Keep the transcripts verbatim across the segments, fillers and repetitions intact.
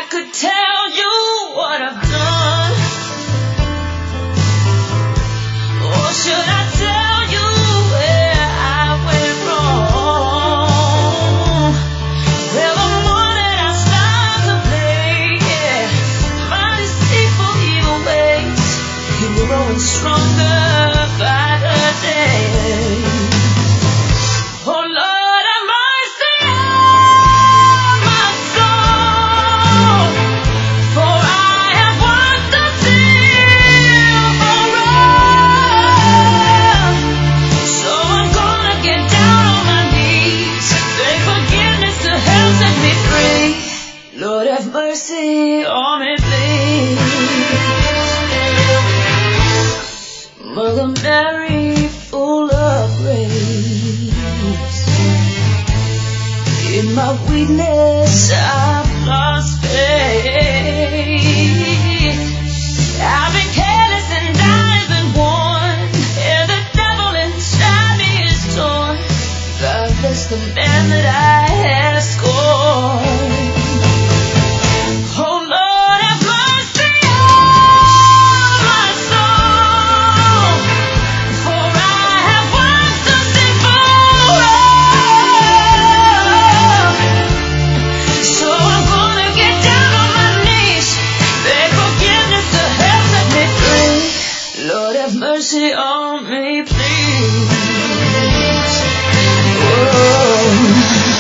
could tell you what I've done, or should I tell you where I went wrong? Well, the morning I start to play, yeah, my deceitful evil ways, you were growing stronger by the day. Oh Lord, have mercy on my soul, for I have walked the silver road. So I'm gonna get down on my knees, beg forgiveness to help set me free. Lord, have mercy on me, please. Mother Mary, full of grace, in my weakness I've lost faith. I've been careless and I've been warned, and the devil inside me is torn. God bless the man that I have scorned. Oh Lord, have mercy on my soul, for I have walked the sinful road. So I'm gonna get down on my knees, beg forgiveness to help set me free. Lord, have mercy on me, please. Whoa.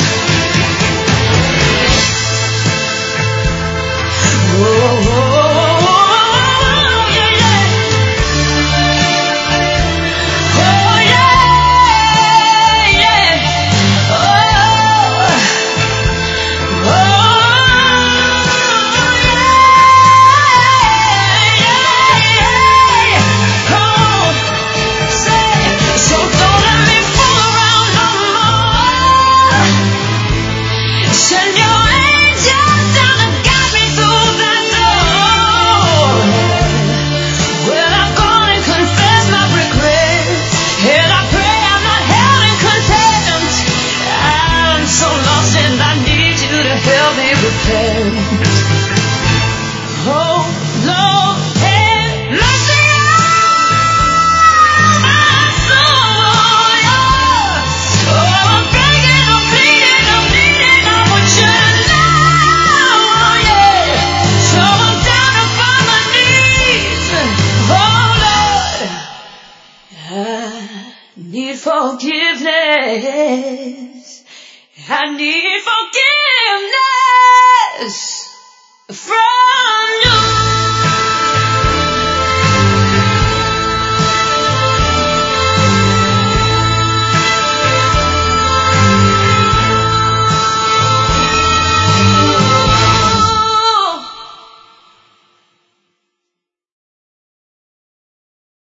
Send your angels down to guide me through that door. Well, I've gone and confessed my regrets, and I pray I'm not held in contempt. I'm so lost and I need you to help me repent. Oh Lord, have mercy on my soul, yeah. Oh, I'm begging, I'm pleading, I'm needing, I want you to know, yeah. So I'm down upon my knees. Oh Lord, I need forgiveness. I need forgiveness from you.